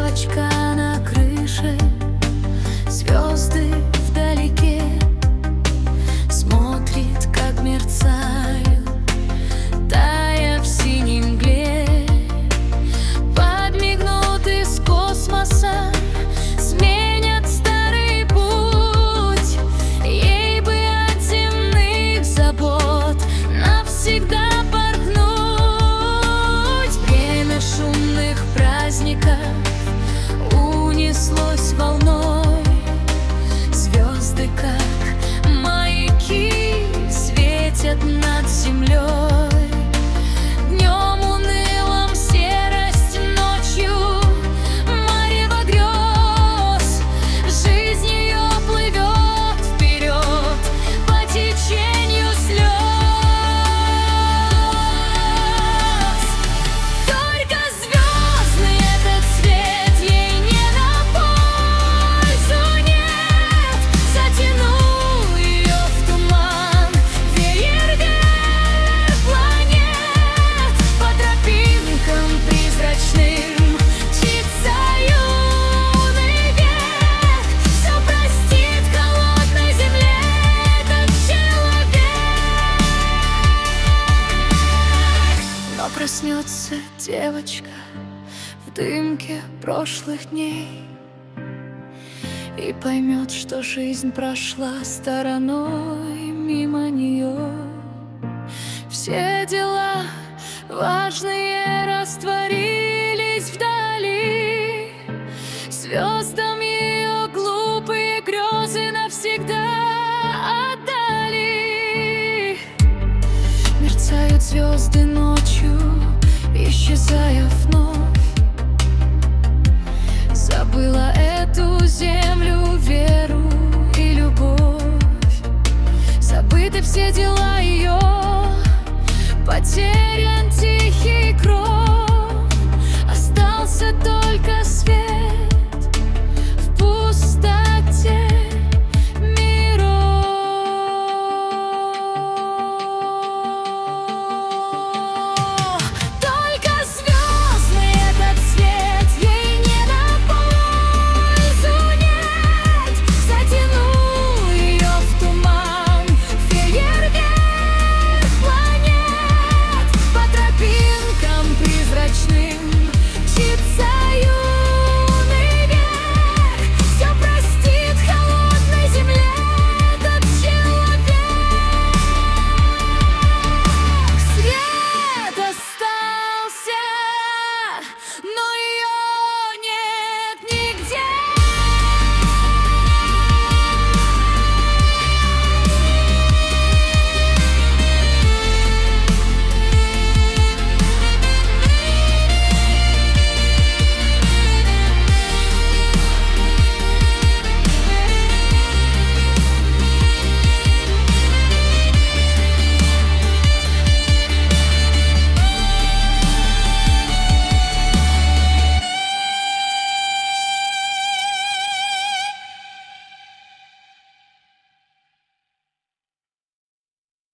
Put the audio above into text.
девочка на крыше, звезды вдалеке, смотрит, как мерцают, тая в синей мгле. Подмигнут из космоса, сменят старый путь. Ей бы от земных забот навсегда порхнуть. Время шумных праздников унеслось волной. Звезды, как маяки, светят над землей. Днем унылым серость, ночью марево грез. Жизнь ее плывет вперед по течению слез. Только звездный этот свет ей не на пользу, нет. Затянул ее в туман фейерверк планет. По тропинкам призрачным мчится юный век. Все простит холодной земле этот человек. Но проснется девочка в дымке прошлых дней и поймет, что жизнь прошла стороной мимо нее. Все дела важные растворились вдали. Звездам ее глупые грезы навсегда отдали. Мерцают звезды ночью, исчезая вновь. Забыла эту землю, веру и любовь. Забыты все дела